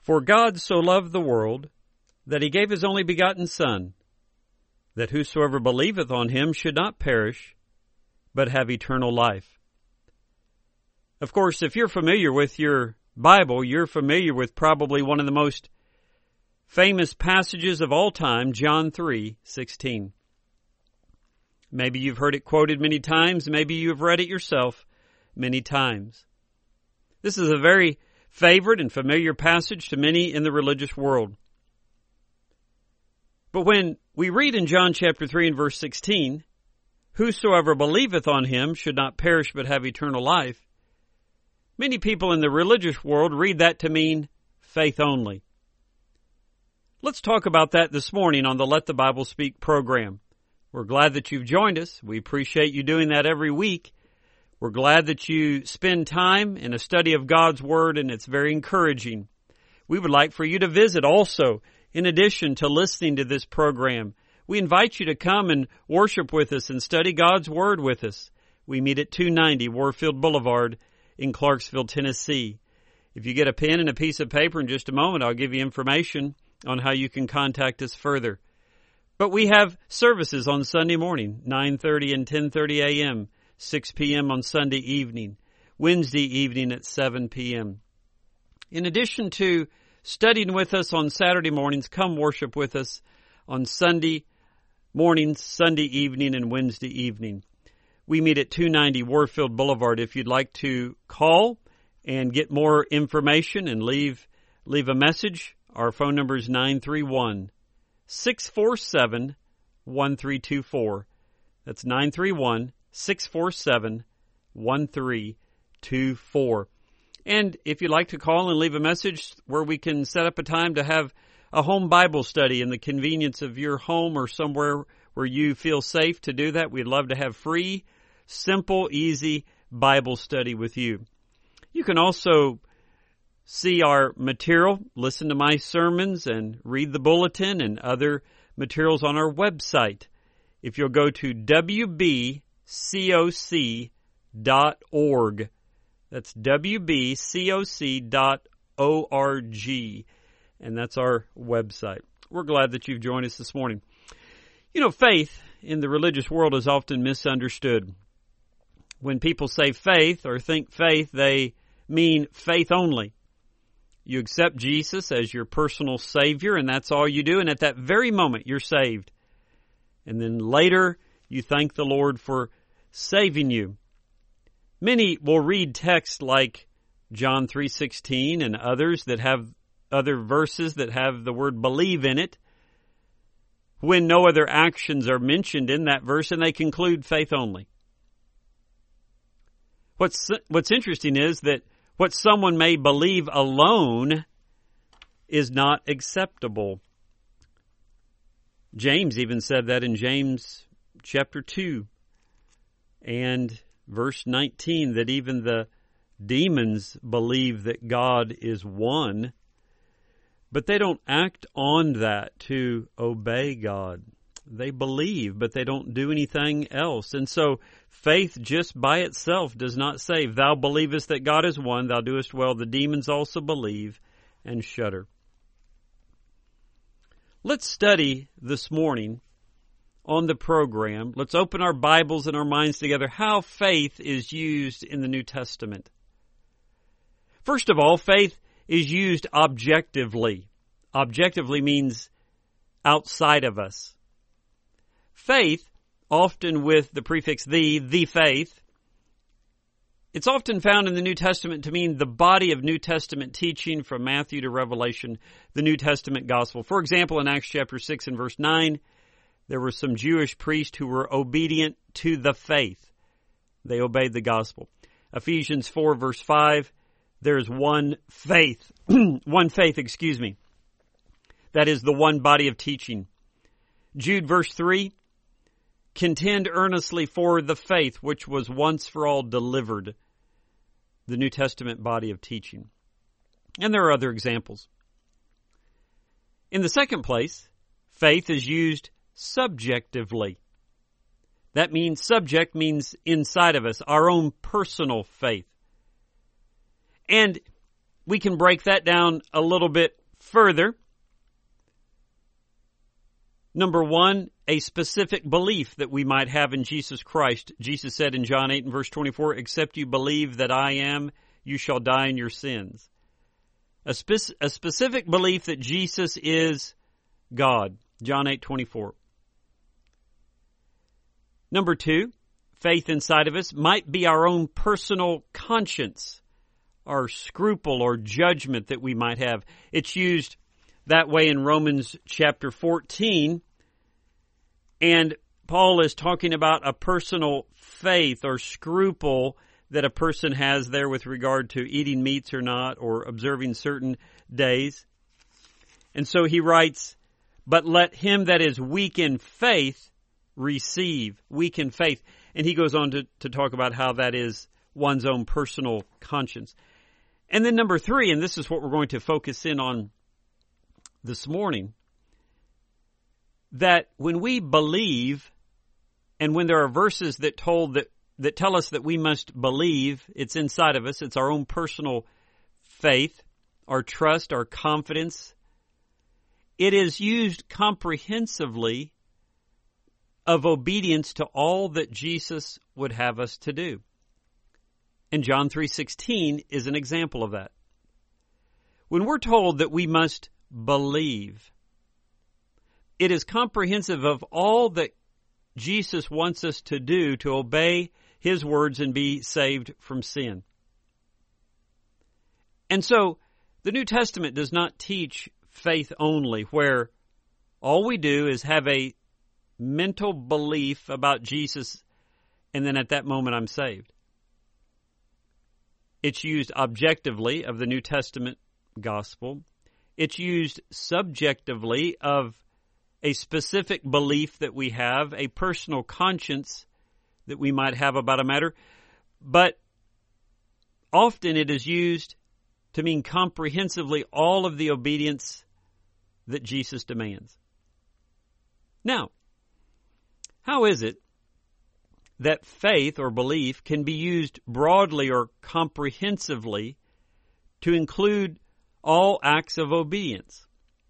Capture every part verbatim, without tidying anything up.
For God so loved the world, that he gave his only begotten Son, that whosoever believeth on him should not perish, but have eternal life. Of course, if you're familiar with your Bible, you're familiar with probably one of the most famous passages of all time, John three sixteen. Maybe you've heard it quoted many times. Maybe you've read it yourself many times. This is a very favorite and familiar passage to many in the religious world. But when we read in John chapter three and verse sixteen, whosoever believeth on him should not perish but have eternal life, many people in the religious world read that to mean faith only. Let's talk about that this morning on the Let the Bible Speak program. We're glad that you've joined us. We appreciate you doing that every week. We're glad that you spend time in a study of God's Word, and it's very encouraging. We would like for you to visit also, in addition to listening to this program. We invite you to come and worship with us and study God's Word with us. We meet at two ninety Warfield Boulevard in Clarksville, Tennessee. If you get a pen and a piece of paper in just a moment, I'll give you information on how you can contact us further. But we have services on Sunday morning, nine thirty and ten thirty a.m., six p.m. on Sunday evening, Wednesday evening at seven p.m. In addition to studying with us on Saturday mornings, come worship with us on Sunday mornings, Sunday evening, and Wednesday evening. We meet at two ninety Warfield Boulevard. If you'd like to call and get more information and leave leave a message, our phone number is nine three one, six four seven, one three two four. That's nine three one, six four seven, one three two four. And if you'd like to call and leave a message where we can set up a time to have a home Bible study in the convenience of your home or somewhere where you feel safe to do that, we'd love to have free, simple, easy Bible study with you. You can also see our material, listen to my sermons, and read the bulletin and other materials on our website. If you'll go to w b coc dot org. That's w b coc dot org. And that's our website. We're glad that you've joined us this morning. You know, faith in the religious world is often misunderstood. When people say faith or think faith, they mean faith only. You accept Jesus as your personal Savior, and that's all you do. And at that very moment, you're saved. And then later, you thank the Lord for saving you. Many will read texts like John three sixteen and others that have other verses that have the word believe in it, when no other actions are mentioned in that verse, and they conclude faith only. What's what's interesting is that what someone may believe alone is not acceptable. James even said that in James chapter two and verse nineteen, that even the demons believe that God is one, but they don't act on that to obey God. They believe, but they don't do anything else. And so faith just by itself does not save. Thou believest that God is one, thou doest well. The demons also believe and shudder. Let's study this morning on the program. Let's open our Bibles and our minds together how faith is used in the New Testament. First of all, faith is used objectively. Objectively means outside of us. Faith, often with the prefix the, the faith, it's often found in the New Testament to mean the body of New Testament teaching from Matthew to Revelation, the New Testament gospel. For example, in Acts chapter six and verse nine, there were some Jewish priests who were obedient to the faith. They obeyed the gospel. Ephesians four verse five, there's one faith, one faith, excuse me. That is the one body of teaching. Jude verse three, contend earnestly for the faith which was once for all delivered, the New Testament body of teaching. And there are other examples. In the second place, faith is used subjectively. That means subject means inside of us, our own personal faith. And we can break that down a little bit further. Number one, a specific belief that we might have in Jesus Christ. Jesus said in John eight and verse twenty-four, except you believe that I am, you shall die in your sins. A, spe- a specific belief that Jesus is God. John eight twenty-four. Number two, faith inside of us might be our own personal conscience, our scruple or judgment that we might have. It's used that way in Romans chapter fourteen. And Paul is talking about a personal faith or scruple that a person has there with regard to eating meats or not, or observing certain days. And so he writes, but let him that is weak in faith receive. Weak in faith. And he goes on to, to talk about how that is one's own personal conscience. And then number three, and this is what we're going to focus in on this morning, that when we believe, and when there are verses that told that, that tell us that we must believe, it's inside of us, it's our own personal faith, our trust, our confidence. It is used comprehensively of obedience to all that Jesus would have us to do. And John three sixteen is an example of that. When we're told that we must believe, it is comprehensive of all that Jesus wants us to do to obey His words and be saved from sin. And so, the New Testament does not teach faith only, where all we do is have a mental belief about Jesus, and then at that moment I'm saved. It's used objectively of the New Testament gospel. It's used subjectively of a specific belief that we have, a personal conscience that we might have about a matter. But often it is used to mean comprehensively all of the obedience that Jesus demands. Now, how is it that faith or belief can be used broadly or comprehensively to include all acts of obedience?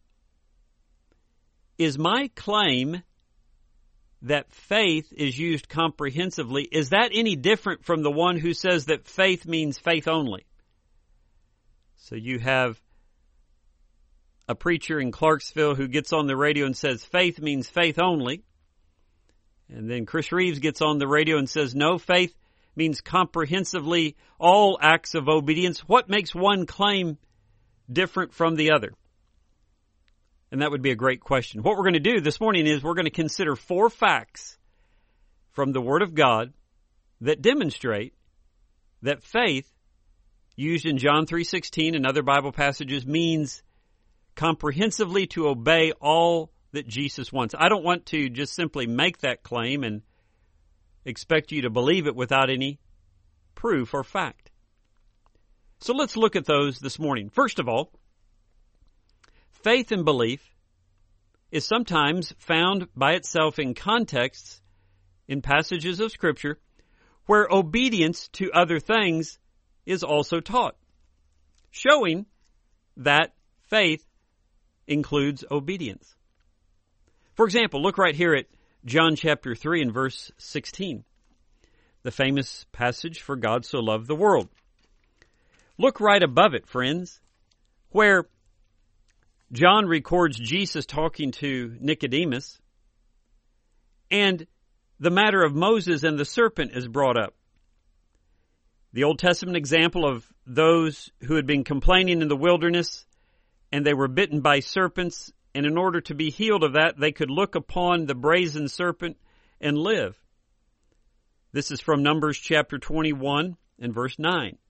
Is my claim that faith is used comprehensively, is that any different from the one who says that faith means faith only? So you have a preacher in Clarksville who gets on the radio and says faith means faith only. And then Chris Reeves gets on the radio and says, no, faith means comprehensively all acts of obedience. What makes one claim different from the other? And that would be a great question. What we're going to do this morning is we're going to consider four facts from the Word of God that demonstrate that faith, used in John three sixteen and other Bible passages, means comprehensively to obey all that Jesus wants. I don't want to just simply make that claim and expect you to believe it without any proof or fact. So let's look at those this morning. First of all, faith and belief is sometimes found by itself in contexts in passages of Scripture where obedience to other things is also taught, showing that faith includes obedience. For example, look right here at John chapter three and verse sixteen, the famous passage, for God so loved the world. Look right above it, friends, where John records Jesus talking to Nicodemus, and the matter of Moses and the serpent is brought up. The Old Testament example of those who had been complaining in the wilderness, and they were bitten by serpents, and in order to be healed of that, they could look upon the brazen serpent and live. This is from Numbers chapter twenty-one and verse nine.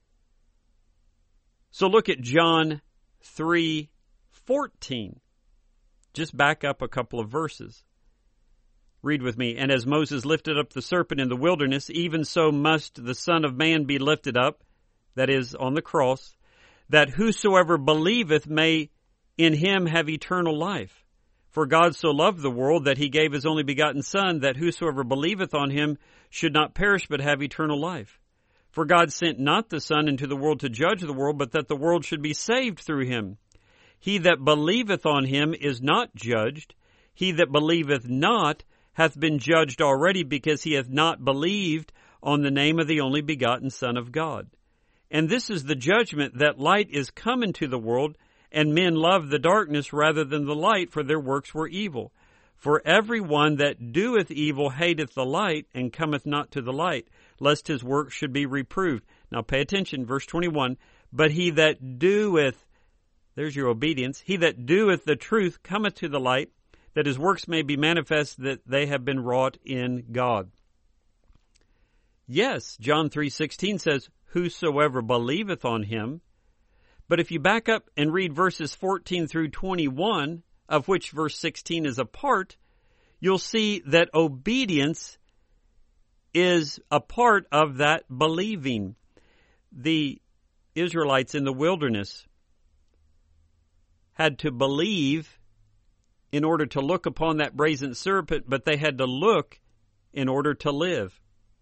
So look at John three fourteen. Just back up a couple of verses. Read with me. And as Moses lifted up the serpent in the wilderness, even so must the Son of Man be lifted up, that is, on the cross, that whosoever believeth may in him have eternal life. For God so loved the world that he gave his only begotten Son, that whosoever believeth on him should not perish but have eternal life. For God sent not the Son into the world to judge the world, but that the world should be saved through him. He that believeth on him is not judged. He that believeth not hath been judged already, because he hath not believed on the name of the only begotten Son of God. And this is the judgment, that light is come into the world, and men love the darkness rather than the light, for their works were evil. For every one that doeth evil hateth the light, and cometh not to the light, lest his work should be reproved. Now pay attention, verse twenty-one. But he that doeth, there's your obedience, he that doeth the truth cometh to the light, that his works may be manifest that they have been wrought in God. Yes, John three sixteen says, whosoever believeth on him. But if you back up and read verses fourteen through twenty-one, of which verse sixteen is a part, you'll see that obedience is a part of that believing. The Israelites in the wilderness had to believe in order to look upon that brazen serpent, but they had to look in order to live.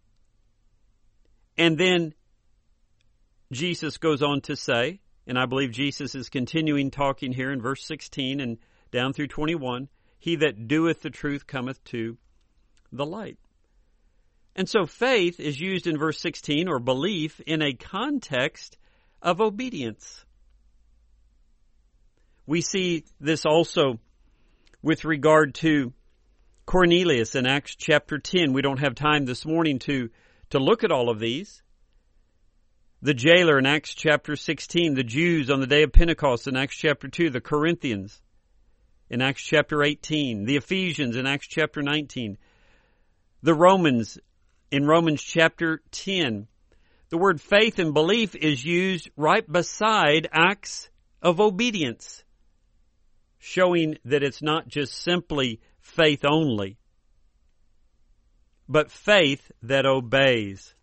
And then Jesus goes on to say, and I believe Jesus is continuing talking here in verse sixteen and down through twenty-one, he that doeth the truth cometh to the light. And so faith is used in verse sixteen, or belief, in a context of obedience. We see this also with regard to Cornelius in Acts chapter ten. We don't have time this morning to, to look at all of these. The jailer in Acts chapter sixteen, the Jews on the day of Pentecost in Acts chapter two, the Corinthians in Acts chapter eighteen, the Ephesians in Acts chapter nineteen, the Romans in Romans chapter ten. The word faith and belief is used right beside acts of obedience, showing that it's not just simply faith only, but faith that obeys.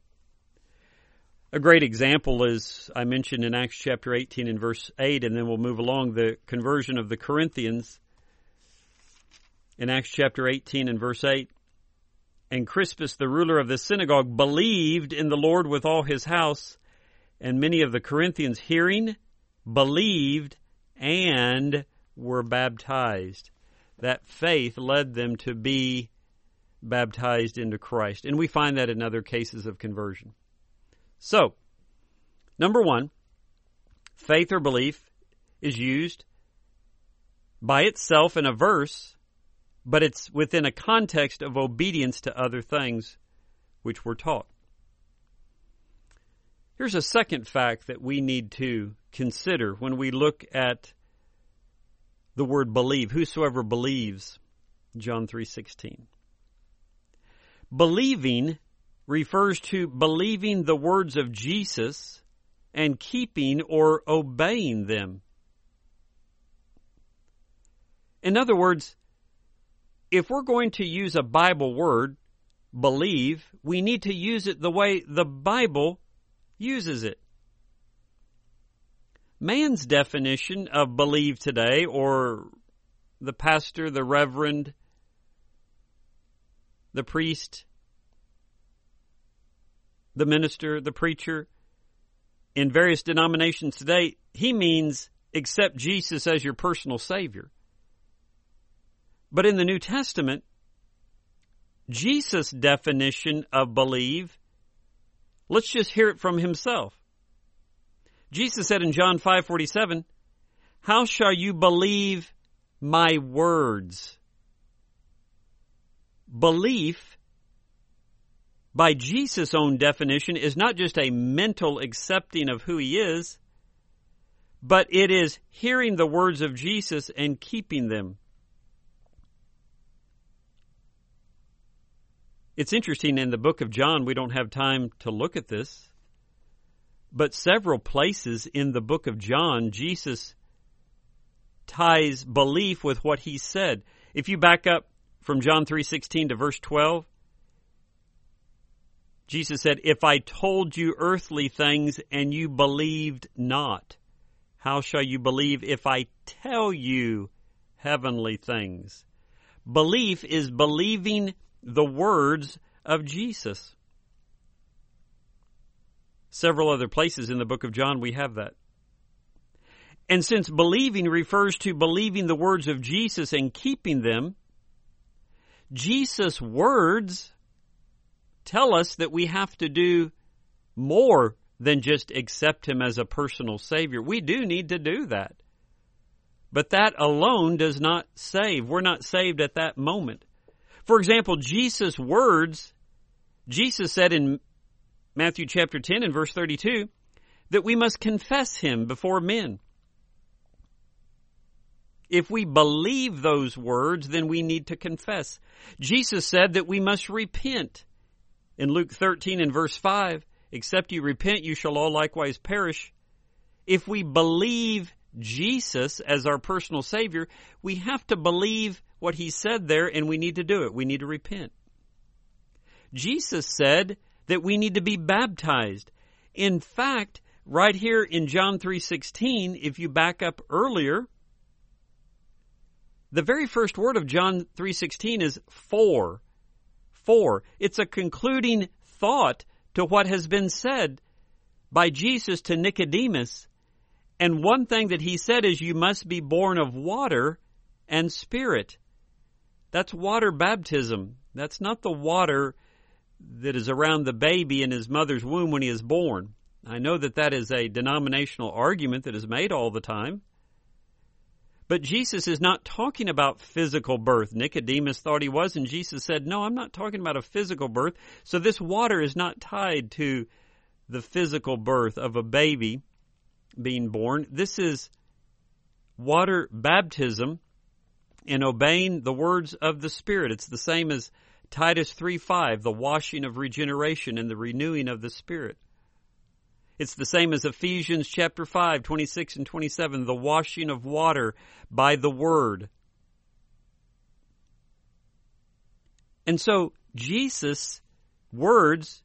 A great example is, I mentioned in Acts chapter eighteen and verse eight, and then we'll move along, the conversion of the Corinthians in Acts chapter eighteen and verse eight. And Crispus, the ruler of the synagogue, believed in the Lord with all his house, and many of the Corinthians, hearing, believed, and were baptized. That faith led them to be baptized into Christ. And we find that in other cases of conversion. So, number one, faith or belief is used by itself in a verse, but it's within a context of obedience to other things which we're taught. Here's a second fact that we need to consider when we look at the word believe. Whosoever believes, John three sixteen. Believing refers to believing the words of Jesus and keeping or obeying them. In other words, if we're going to use a Bible word, believe, we need to use it the way the Bible uses it. Man's definition of believe today, or the pastor, the reverend, the priest, the minister, the preacher, in various denominations today, he means accept Jesus as your personal Savior. But in the New Testament, Jesus' definition of believe, let's just hear it from himself. Jesus said in John five forty-seven, how shall you believe my words? Belief, by Jesus' own definition, is not just a mental accepting of who he is, but it is hearing the words of Jesus and keeping them. It's interesting, in the book of John, we don't have time to look at this, but several places in the book of John, Jesus ties belief with what he said. If you back up from John three sixteen to verse twelve, Jesus said, if I told you earthly things and you believed not, how shall you believe if I tell you heavenly things? Belief is believing the words of Jesus. Several other places in the book of John we have that. And since believing refers to believing the words of Jesus and keeping them, Jesus' words tell us that we have to do more than just accept Him as a personal Savior. We do need to do that. But that alone does not save. We're not saved at that moment. For example, Jesus' words, Jesus said in Matthew chapter ten and verse thirty-two, that we must confess Him before men. If we believe those words, then we need to confess. Jesus said that we must repent. In Luke thirteen and verse five, except you repent, you shall all likewise perish. If we believe Jesus as our personal Savior, we have to believe what He said there, and we need to do it. We need to repent. Jesus said that we need to be baptized. In fact, right here in John three sixteen, if you back up earlier, the very first word of John three sixteen is for. For. It's a concluding thought to what has been said by Jesus to Nicodemus. And one thing that He said is, you must be born of water and Spirit. That's water baptism. That's not the water that is around the baby in his mother's womb when he is born. I know that that is a denominational argument that is made all the time. But Jesus is not talking about physical birth. Nicodemus thought he was, and Jesus said, no, I'm not talking about a physical birth. So this water is not tied to the physical birth of a baby being born. This is water baptism and obeying the words of the Spirit. It's the same as Titus three five, the washing of regeneration and the renewing of the Spirit. It's the same as Ephesians chapter five, twenty-six and twenty-seven, the washing of water by the Word. And so Jesus' words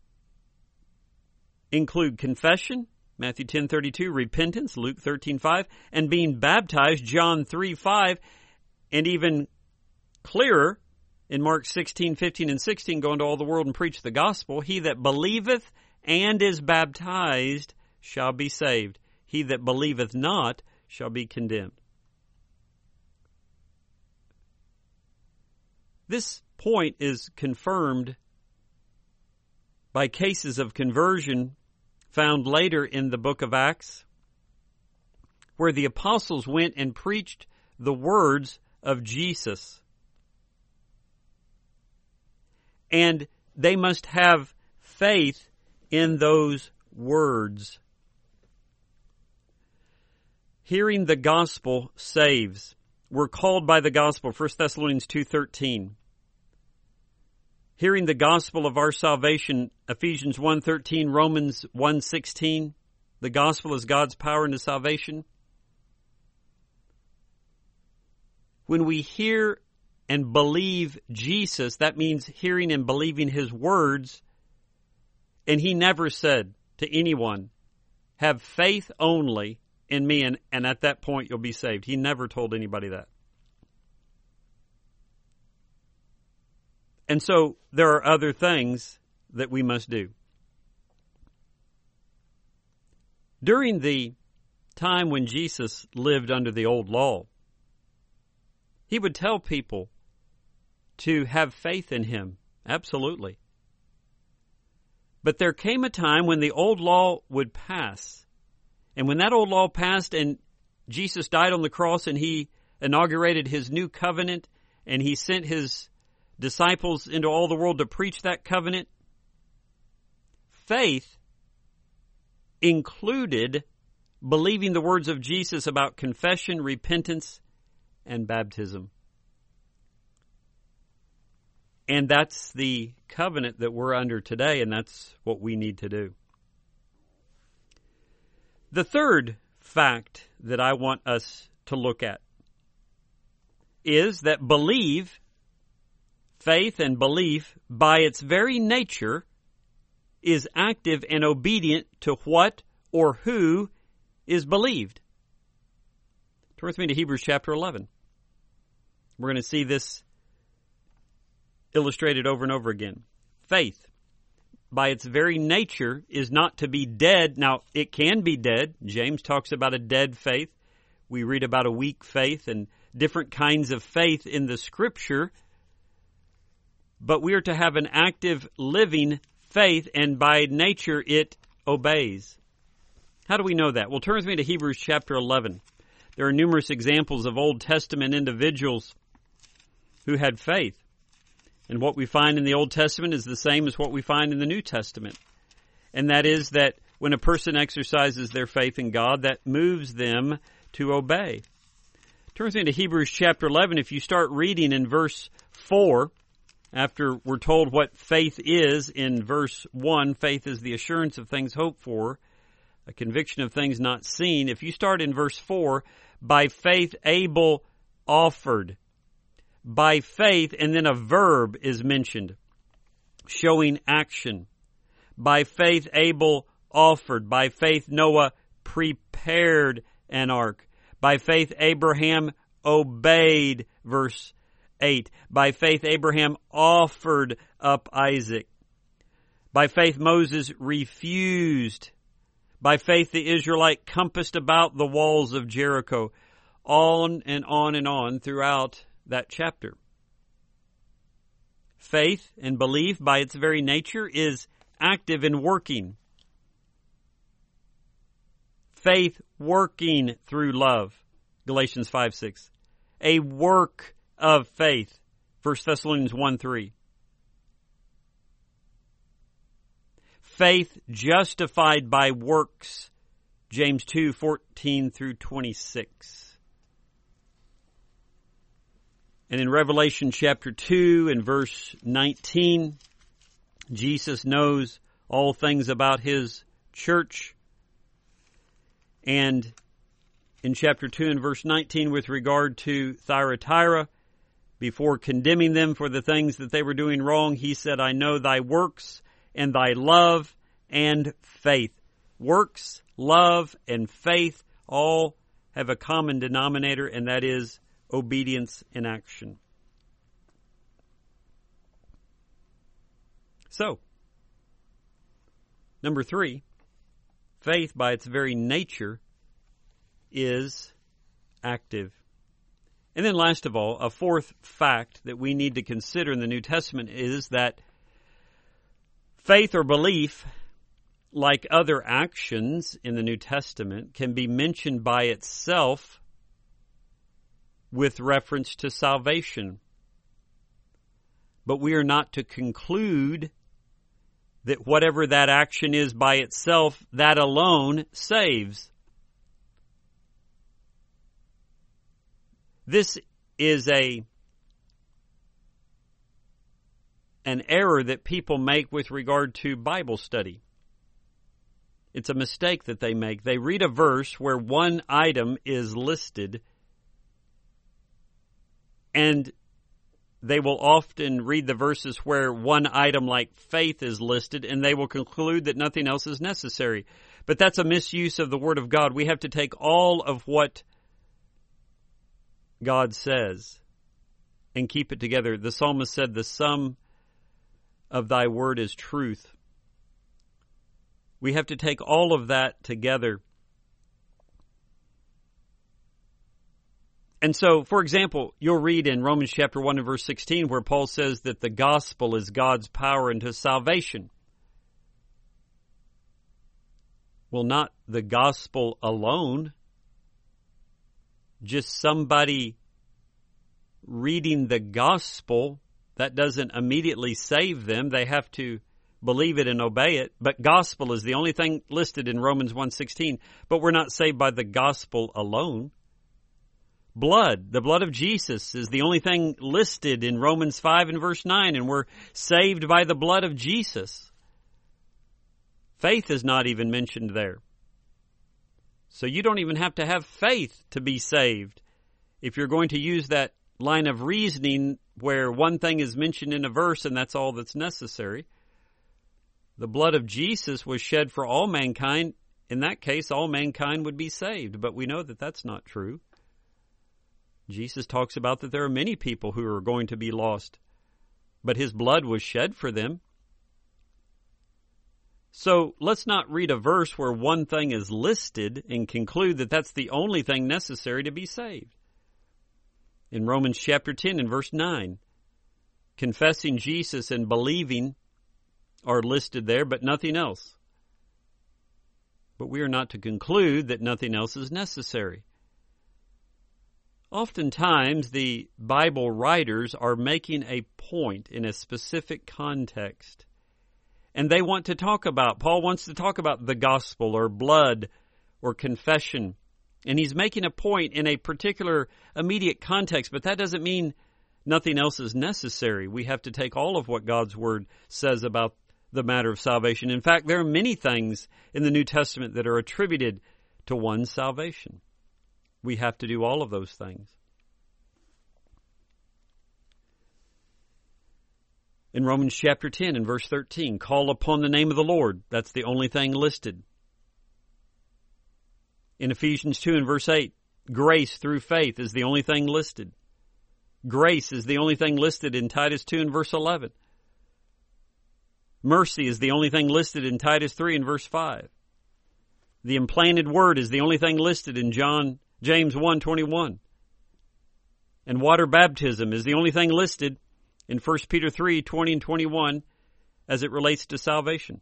include confession, Matthew ten thirty-two, repentance, Luke thirteen five, and being baptized, John three five, and even clearer in Mark sixteen fifteen and sixteen, go into all the world and preach the gospel. He that believeth and is baptized shall be saved. He that believeth not shall be condemned. This point is confirmed by cases of conversion found later in the book of Acts, where the apostles went and preached the words of Jesus. And they must have faith in those words. Hearing the gospel saves. We're called by the gospel, First Thessalonians two thirteen. Hearing the gospel of our salvation, Ephesians one thirteen, Romans one sixteen. The gospel is God's power into salvation. When we hear and believe Jesus, that means hearing and believing His words. And He never said to anyone, have faith only in me, and, and at that point you'll be saved. He never told anybody that. And so there are other things that we must do. During the time when Jesus lived under the old law, He would tell people to have faith in Him. Absolutely. But there came a time when the old law would pass. And when that old law passed and Jesus died on the cross and He inaugurated His new covenant and He sent His disciples into all the world to preach that covenant, faith included believing the words of Jesus about confession, repentance, and baptism. And that's the covenant that we're under today, and that's what we need to do. The third fact that I want us to look at is that believe, faith and belief, by its very nature, is active and obedient to what or who is believed. Turn with me to Hebrews chapter eleven. We're going to see this illustrated over and over again. Faith, by its very nature, is not to be dead. Now, it can be dead. James talks about a dead faith. We read about a weak faith and different kinds of faith in the Scripture. But we are to have an active, living faith, and by nature it obeys. How do we know that? Well, turn with me to Hebrews chapter eleven. There are numerous examples of Old Testament individuals who had faith. And what we find in the Old Testament is the same as what we find in the New Testament. And that is that when a person exercises their faith in God, that moves them to obey. Turn with me to Hebrews chapter eleven. If you start reading in verse four, after we're told what faith is in verse one, faith is the assurance of things hoped for, a conviction of things not seen. If you start in verse four, by faith Abel offered. By faith, and then a verb is mentioned, showing action. By faith Abel offered. By faith Noah prepared an ark. By faith Abraham obeyed, verse eight. By faith Abraham offered up Isaac. By faith Moses refused. By faith the Israelite compassed about the walls of Jericho. On and on and on throughout that chapter. Faith and belief by its very nature is active and working. Faith working through love. Galatians five six. A work of faith. First Thessalonians one three. Faith justified by works. James two fourteen through twenty-six. And in Revelation chapter two and verse nineteen, Jesus knows all things about His church. And in chapter two and verse nineteen, with regard to Thyatira, before condemning them for the things that they were doing wrong, He said, I know thy works and thy love and faith. Works, love, and faith all have a common denominator, and that is obedience in action. So, number three, faith by its very nature is active. And then last of all, a fourth fact that we need to consider in the New Testament is that faith or belief, like other actions in the New Testament, can be mentioned by itself with reference to salvation. But we are not to conclude that whatever that action is by itself, that alone saves. This is a an error that people make with regard to Bible study. It's a mistake that they make. They read a verse where one item is listed, and they will often read the verses where one item like faith is listed, and they will conclude that nothing else is necessary. But that's a misuse of the Word of God. We have to take all of what God says and keep it together. The psalmist said, the sum of thy word is truth. We have to take all of that together. And so, for example, you'll read in Romans chapter one and verse sixteen where Paul says that the gospel is God's power unto salvation. Well, not the gospel alone. Just somebody reading the gospel, that doesn't immediately save them. They have to believe it and obey it. But gospel is the only thing listed in Romans one sixteen. But we're not saved by the gospel alone. Blood, the blood of Jesus, is the only thing listed in Romans five and verse nine, and we're saved by the blood of Jesus. Faith is not even mentioned there. So you don't even have to have faith to be saved. If you're going to use that line of reasoning where one thing is mentioned in a verse and that's all that's necessary, the blood of Jesus was shed for all mankind. In that case, all mankind would be saved. But we know that that's not true. Jesus talks about that there are many people who are going to be lost, but His blood was shed for them. So let's not read a verse where one thing is listed and conclude that that's the only thing necessary to be saved. In Romans chapter ten and verse nine, confessing Jesus and believing are listed there, but nothing else. But we are not to conclude that nothing else is necessary. Oftentimes, the Bible writers are making a point in a specific context. And they want to talk about, Paul wants to talk about the gospel or blood or confession. And he's making a point in a particular immediate context, but that doesn't mean nothing else is necessary. We have to take all of what God's Word says about the matter of salvation. In fact, there are many things in the New Testament that are attributed to one's salvation. We have to do all of those things. In Romans chapter ten and verse thirteen, call upon the name of the Lord. That's the only thing listed. In Ephesians two and verse eight, grace through faith is the only thing listed. Grace is the only thing listed in Titus two and verse eleven. Mercy is the only thing listed in Titus three and verse five. The implanted word is the only thing listed in John James one twenty-one. And water baptism is the only thing listed in First Peter three twenty and twenty-one as it relates to salvation.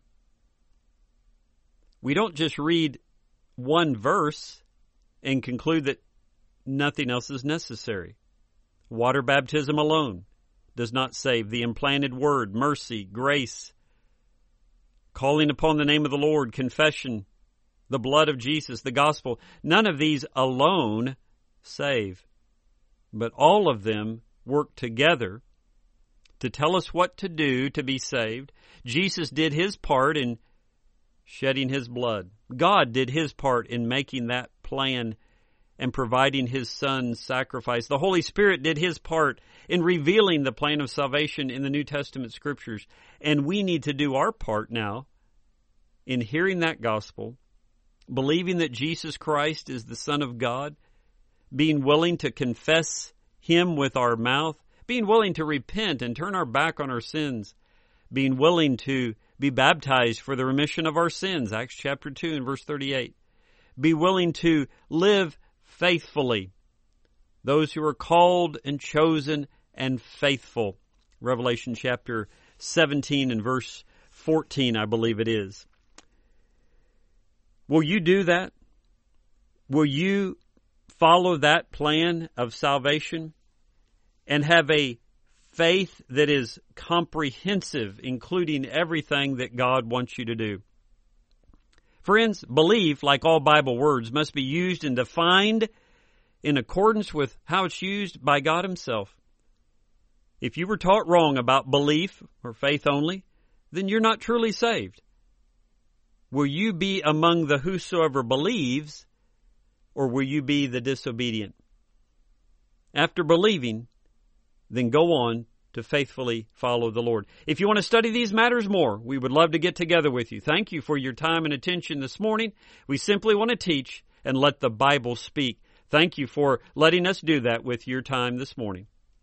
We don't just read one verse and conclude that nothing else is necessary. Water baptism alone does not save. The implanted word, mercy, grace, calling upon the name of the Lord, confession, the blood of Jesus, the gospel, none of these alone save. But all of them work together to tell us what to do to be saved. Jesus did his part in shedding his blood. God did his part in making that plan and providing his Son's sacrifice. The Holy Spirit did his part in revealing the plan of salvation in the New Testament Scriptures. And we need to do our part now in hearing that gospel, believing that Jesus Christ is the Son of God, being willing to confess him with our mouth, being willing to repent and turn our back on our sins, being willing to be baptized for the remission of our sins, Acts chapter two and verse thirty-eight. Be willing to live faithfully. Those who are called and chosen and faithful. Revelation chapter seventeen and verse fourteen, I believe it is. Will you do that? Will you follow that plan of salvation and have a faith that is comprehensive, including everything that God wants you to do? Friends, belief, like all Bible words, must be used and defined in accordance with how it's used by God himself. If you were taught wrong about belief or faith only, then you're not truly saved. Will you be among the whosoever believes, or will you be the disobedient? After believing, then go on to faithfully follow the Lord. If you want to study these matters more, we would love to get together with you. Thank you for your time and attention this morning. We simply want to teach and let the Bible speak. Thank you for letting us do that with your time this morning.